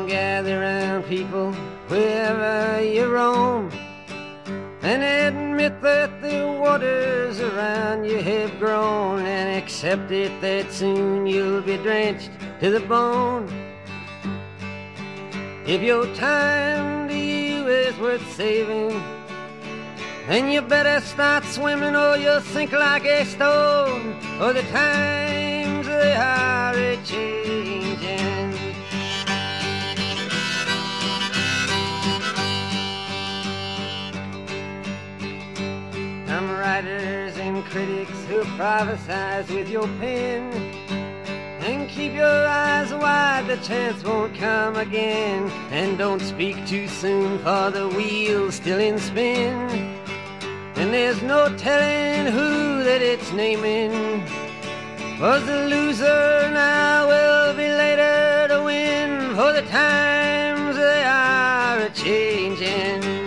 gather round people wherever you roam, and admit that the waters around you have grown, and accept it that soon you'll be drenched to the bone. If your time to you is worth saving, then you better start swimming or you'll sink like a stone, for the times they are a-changing. Some writers and critics who prophesize with your pen, and keep your eyes wide, the chance won't come again. And don't speak too soon, for the wheel's still in spin, and there's no telling who that it's naming. For the loser now will be later to win, for the times they are a-changing.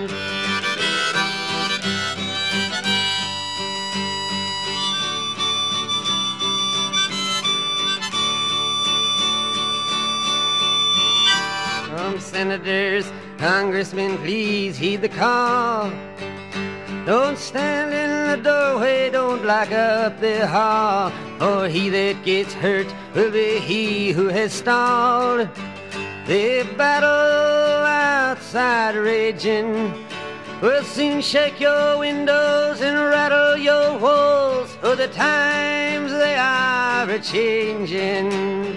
From senators, congressmen, please heed the call. Don't stand in the doorway, don't block up the hall, for he that gets hurt will be he who has stalled. The battle outside raging will soon shake your windows and rattle your walls, for the times they are a-changing.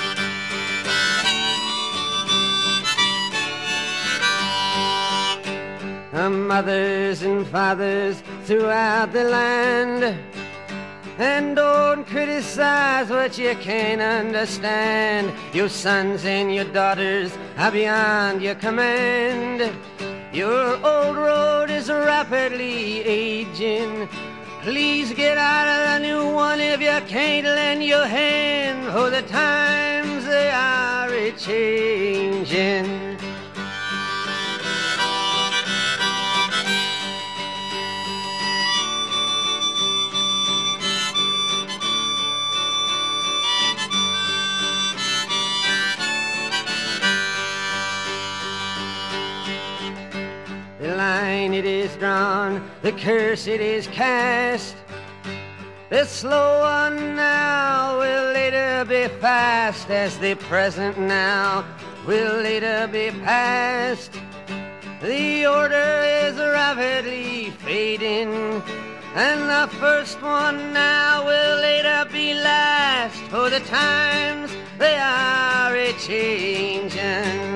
Mothers and fathers throughout the land, and don't criticize what you can't understand. Your sons and your daughters are beyond your command. Your old road is rapidly aging. Please get out of the new one if you can't lend your hand, for the times they are a-changing. The line it is drawn, the curse it is cast. The slow one now will later be fast, as the present now will later be past. The order is rapidly fading, and the first one now will later be last, for the times they are a-changing.